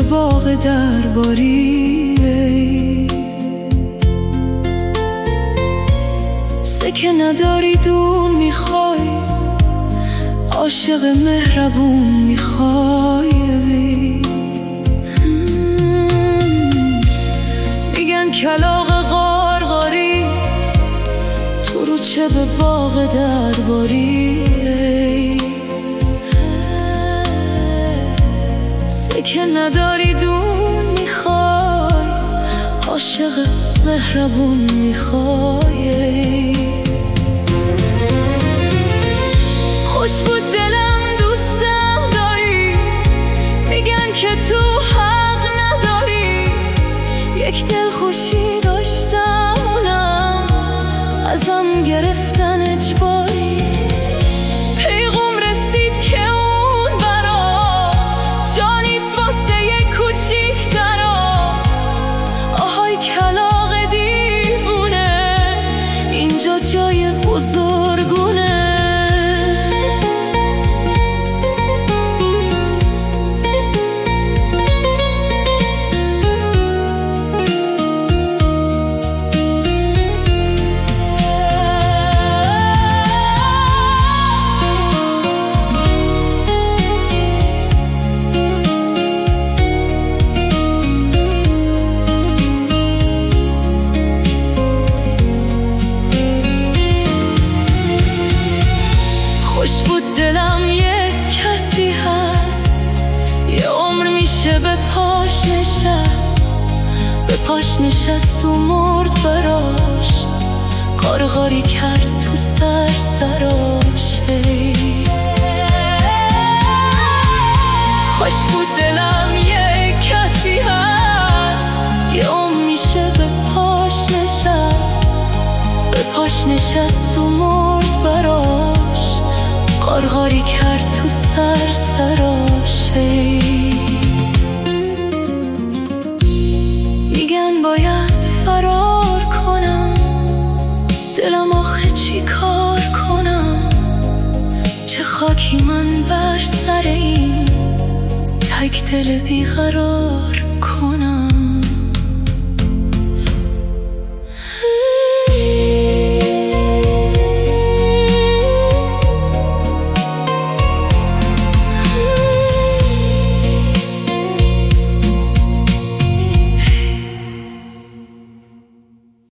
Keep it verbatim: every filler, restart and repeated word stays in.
باغ درباری، سکه نداری دون میخوای، عاشق مهربون میخوای. میگن کلاغ غارغاری تو رو چه به باغ درباری، سکه نداری دون میخوای، عاشق مهربون میخوای. خوش بود دلم دوستم داری، میگن که تو حق نداری. یک دل خوشی داشتم اونم ازم گرفتن اجباری. پیغام رسید که اون برا جا نیست واسه یک کوچیک‌ترا. آهای کلاغ دیوونه، اینجا جای بزرگونه. خوش بود دلم یک کسی هست، یه عمر میشه به پاش نشست، به پاش نشست و مرد براش، قارقاری کرد تو سر سراش. خوش بود دلم یک کسی هست، یه عمر میشه به پاش نشست، به پاش نشست و مرد براش، قارقاری کرد تو سر سراش. میگن باید فرار کنم، دلم آخه چی کار کنم؟ چه خاکی من بر سر این تک دل بیقرار.